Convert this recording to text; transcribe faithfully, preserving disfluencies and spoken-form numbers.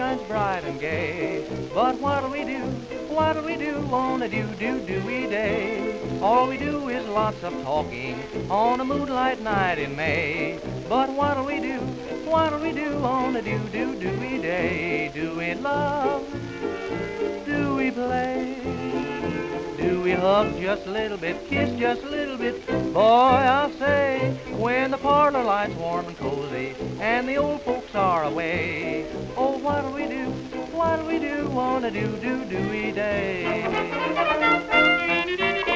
shines bright and gay. But what'll we do, what'll we do on a do-do-do-y day? All we do is lots of talking on a moonlight night in May. But what'll we do, what'll we do on a do-do-do-y day? Do we love, do we play? Do we hug just a little bit, kiss just a little bit? Boy, I'll say, when the parlor light's warm and cozy and the old folks are away. Oh, what'll we do, what'll we do on a do-do-do-y day?